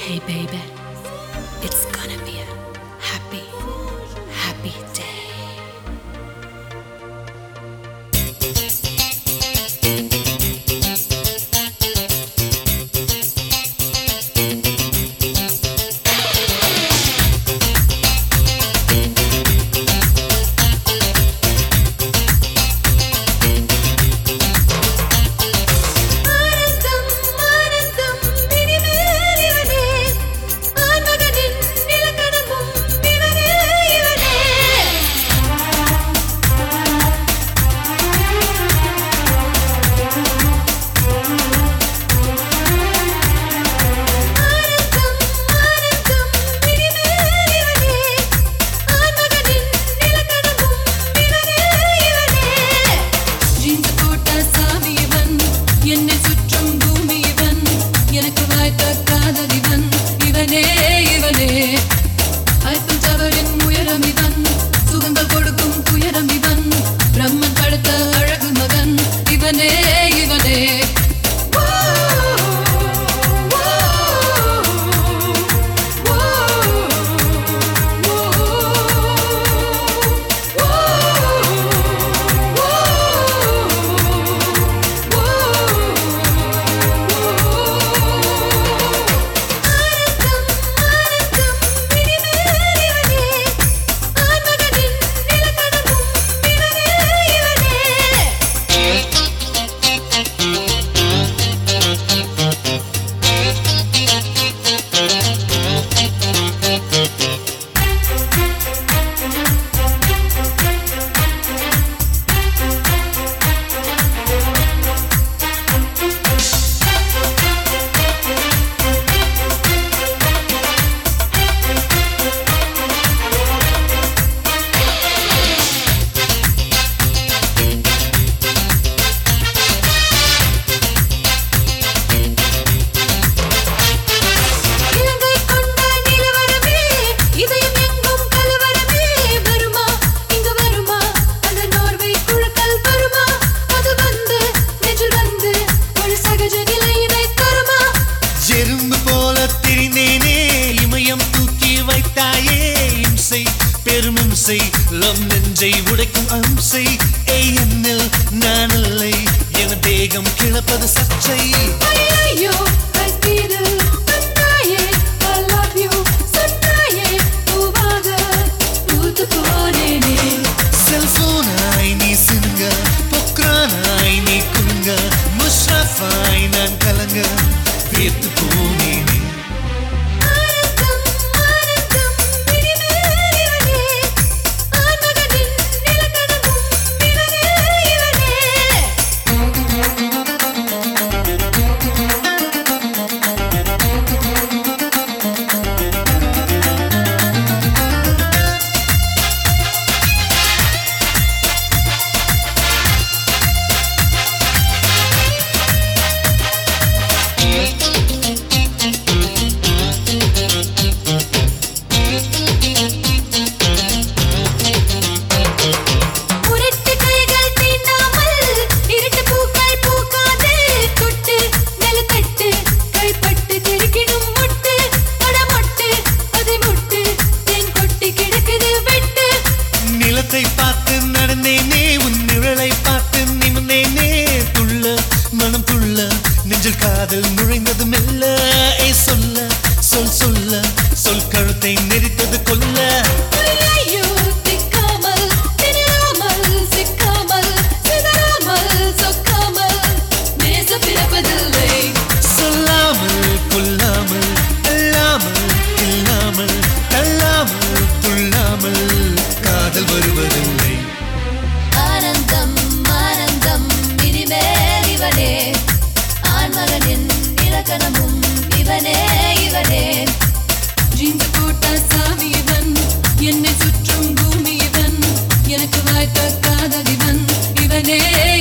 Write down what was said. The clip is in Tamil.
Hey baby, it's gonna be a happy, happy day. Love நெஞ்சை உடைக்கும் அம்சை என்னில் நான் இல்லை என தேகம் கிளப்பது சர்ச்சை ஐயோ ஐஸ்பீடில் தன்னாயே I love you சொன்னாயே பூவாக பூத்து போனேனே செல்போனாய் நீ சினுங்க பொக்ரானாய் நீ குலுங்க முஷ்ரஃபாய் நான் கலங்க வேத்து போனேனே பார்த்து நடந்தேனே உன் நிழலை பார்த்து நிமிர்ந்தேனே துள்ள மனம் துள்ள நெஞ்சில் காதல் நுழைந்தது மெல்ல சொல்ல சொல் சொல்ல சொல் கழுத்தை நெரித்தது கொல்ல சொல்லாமல் கொல்லாமல் அல்லாமல் இல்லாமல் தள்ளாமல் துள்ளாமல் காதல் வருவதில்லை ஆனந்தம் ஆனந்தம் இனிமேல் இவனே ஆண்மகனின் இலக்கணமும் இவனே இவனே ஜீன்ஸ் போட்ட சாமி இவன் என்னை சுற்றும் பூமி இவன் எனக்கு வாய்த்த காதல் இவன் இவனே